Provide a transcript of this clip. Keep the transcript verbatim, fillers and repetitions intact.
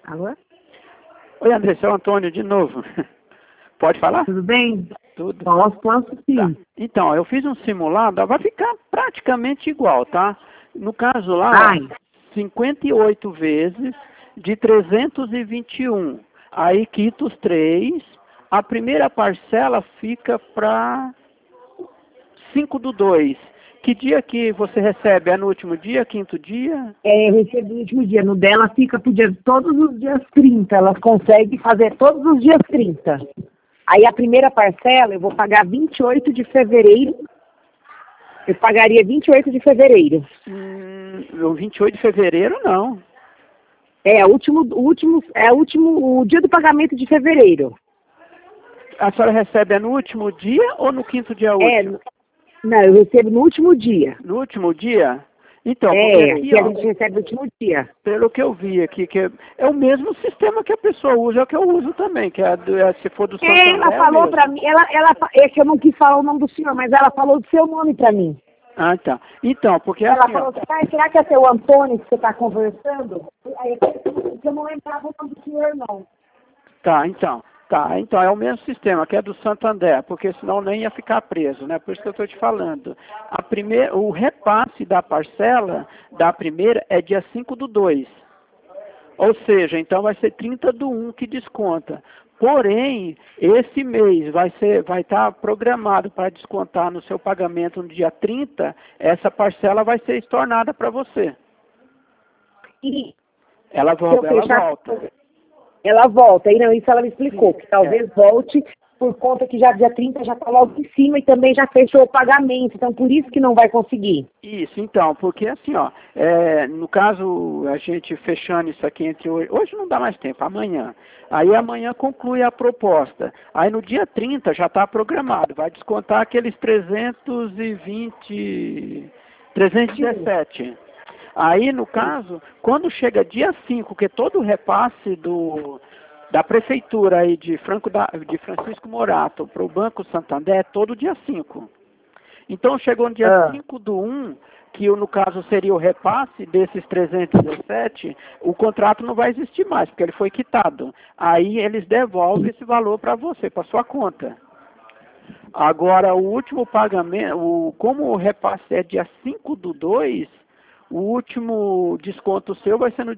Alô? Oi, André, seu Antônio de novo. Pode falar? Tudo bem? Tudo. Posso, posso sim. Tá. Então, eu fiz um simulado, vai ficar praticamente igual, tá? No caso lá, ó, Ai, cinquenta e oito vezes de trezentos e vinte e um. Aí quita os três, a primeira parcela fica para cinco do dois. Que dia que você recebe? É no último dia, quinto dia? é, eu recebi no último dia. No dela fica pro dia, todos os dias trinta. Elas conseguem fazer todos os dias trinta. Aí a primeira parcela eu vou pagar vinte e oito de fevereiro. Eu pagaria vinte e oito de fevereiro. Hum, o vinte e oito de fevereiro, não. É, o último, o último, é o último, o dia do pagamento de fevereiro. A senhora recebe é no último dia ou no quinto dia É, útil? não, eu recebo no último dia. No último dia? Então, porque É, aqui, que a ó, gente recebe no último dia. pelo que eu vi aqui, que é, é o mesmo sistema que a pessoa usa, é o que eu uso também, que é, do- é se for do É, Santander ela falou mesmo. pra mim, ela, ela, é que eu não quis falar o nome do senhor, mas ela falou do seu nome pra mim. Ah, tá. Então, porque Ela assim, ó, falou assim, ah, será que é seu Antônio que você está conversando? Aí eu, eu não lembrava o nome do senhor, não. tá, então, tá, então é o mesmo sistema, que é do Santander, porque senão nem ia ficar preso, né? Por isso que eu estou te falando. A primeira, o repasse da parcela da primeira é dia cinco do dois. Ou seja, então vai ser trinta do um que desconta. Porém, esse mês vai ser, vai estar programado para descontar no seu pagamento no dia trinta, essa parcela vai ser estornada para você. E Ela, se eu vo- ela fechar, volta. ela volta. E não, isso ela me explicou, Sim, que é. talvez volte por conta que já dia trinta já está logo em cima e também já fechou o pagamento. Então, por isso que não vai conseguir. Isso, então, porque assim, ó, é, no caso, a gente fechando isso aqui entre hoje, hoje não dá mais tempo, amanhã. Aí amanhã conclui a proposta. Aí no dia trinta já está programado, vai descontar aqueles trezentos e vinte, trezentos e dezessete. Aí, no caso, quando chega dia cinco, que é todo o repasse do, da prefeitura aí de, Franco da, de Francisco Morato para o Banco Santander, é todo dia cinco. Então chegou no dia Ah. cinco do um, que no caso seria o repasse desses trezentos e dezessete, o contrato não vai existir mais, porque ele foi quitado. Aí eles devolvem esse valor para você, para sua conta. Agora, o último pagamento, o, como o repasse é dia cinco do dois, o último desconto seu vai ser no